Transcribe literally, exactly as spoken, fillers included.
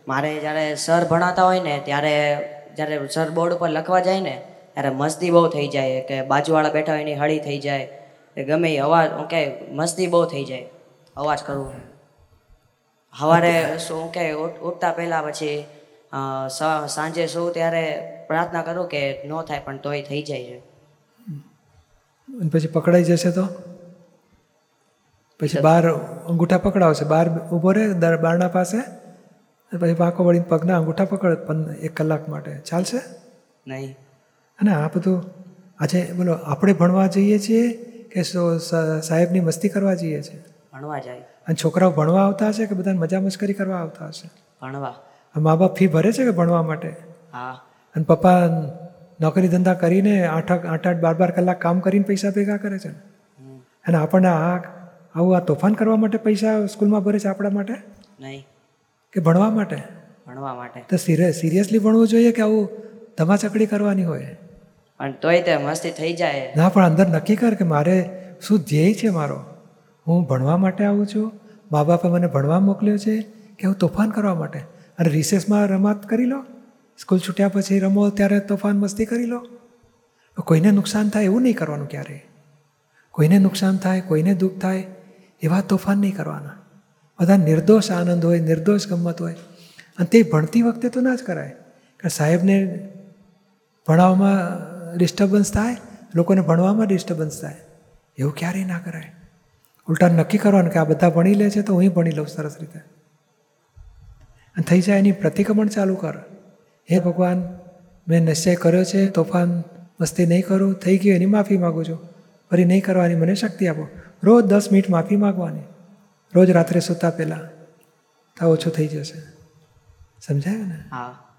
મારે જ્યારે સર ભણાવતા હોય ને ત્યારે જ્યારે સર બોર્ડ ઉપર લખવા જાય ને ત્યારે મસ્તી બહુ થઈ જાય કે બાજુવાળા બેઠા હોય એની હળી થઈ જાય કે ગમે એ અવાજ કે મસ્તી બહુ થઈ જાય અવાજ કરવું. સવારે શું કે ઉઠતા પહેલાં પછી સાંજે શું ત્યારે પ્રાર્થના કરું કે ન થાય પણ તોય થઈ જાય છે. પછી પકડાઈ જશે તો પછી બહાર અંગૂઠા પકડાવશે, બહાર ઊભો રહે બારણા પાસે, પછી પાંખો વળીને પગના અંગૂઠા પકડે પણ એક કલાક માટે ચાલશે નહીં. અને આ બધું આજે બોલો આપણે ભણવા જઈએ છીએ કે સાહેબની મસ્તી કરવા જઈએ છીએ? ભણવા જાય. અને છોકરાઓ ભણવા આવતા હશે કે બધા મજા મસ્કરી કરવા આવતા હશે? ભણવા. મા બાપ ફી ભરે છે કે ભણવા માટે? હા. અને પપ્પા નોકરી ધંધા કરીને આઠ આઠ આઠ બાર બાર કલાક કામ કરીને પૈસા ભેગા કરે છે અને આપણને આ આવું આ તોફાન કરવા માટે પૈસા સ્કૂલમાં ભરે છે આપણા માટે નહીં કે ભણવા માટે? ભણવા માટે. તો સિરિયસલી ભણવું જોઈએ કે આવું ધમાચકડી કરવાની હોય? પણ તોય તે મસ્તી થઈ જાય. ના, પણ અંદર નક્કી કર કે મારે શું ધ્યેય છે મારો. હું ભણવા માટે આવું છું, મા બાપે મને ભણવા મોકલ્યો છે કે હું તોફાન કરવા માટે? અને રિસેસમાં રમત કરી લો, સ્કૂલ છૂટ્યા પછી રમો ત્યારે તોફાન મસ્તી કરી લો. કોઈને નુકસાન થાય એવું નહીં કરવાનું ક્યારેય. કોઈને નુકસાન થાય, કોઈને દુઃખ થાય એવા તોફાન નહીં કરવાના. બધા નિર્દોષ આનંદ હોય, નિર્દોષ ગમત હોય. અને તે ભણતી વખતે તો ના જ કરાય કે સાહેબને ભણાવવામાં ડિસ્ટર્બન્સ થાય, લોકોને ભણવામાં ડિસ્ટર્બન્સ થાય, એવું ક્યારેય ના કરાય. ઉલટા નક્કી કરવાનું કે આ બધા ભણી લે છે તો હું ભણી લઉં સરસ રીતે. અને થઈ જાય એની પ્રતિક્રમણ ચાલુ કર. હે ભગવાન, મેં નિશ્ચય કર્યો છે તોફાન મસ્તી નહીં કરું, થઈ ગયું એની માફી માગું છું, ફરી નહીં કરવાની મને શક્તિ આપો. રોજ દસ મિનિટ માફી માગવાની, રોજ રાત્રે સૂતા પહેલાં, તો ઓછું થઈ જશે. સમજાયું ને? હા.